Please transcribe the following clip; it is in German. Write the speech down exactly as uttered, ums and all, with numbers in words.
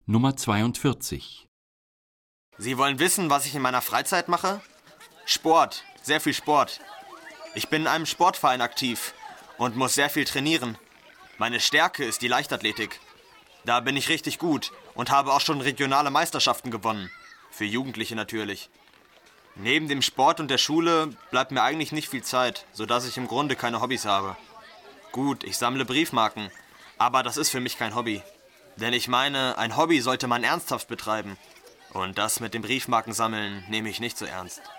Nummer zweiundvierzig. Sie wollen wissen, was ich in meiner Freizeit mache? Sport, sehr viel Sport. Ich bin in einem Sportverein aktiv und muss sehr viel trainieren. Meine Stärke ist die Leichtathletik. Da bin ich richtig gut und habe auch schon regionale Meisterschaften gewonnen. Für Jugendliche natürlich. Neben dem Sport und der Schule bleibt mir eigentlich nicht viel Zeit, sodass ich im Grunde keine Hobbys habe. Gut, ich sammle Briefmarken, aber das ist für mich kein Hobby. Denn ich meine, ein Hobby sollte man ernsthaft betreiben. Und das mit dem Briefmarkensammeln nehme ich nicht so ernst.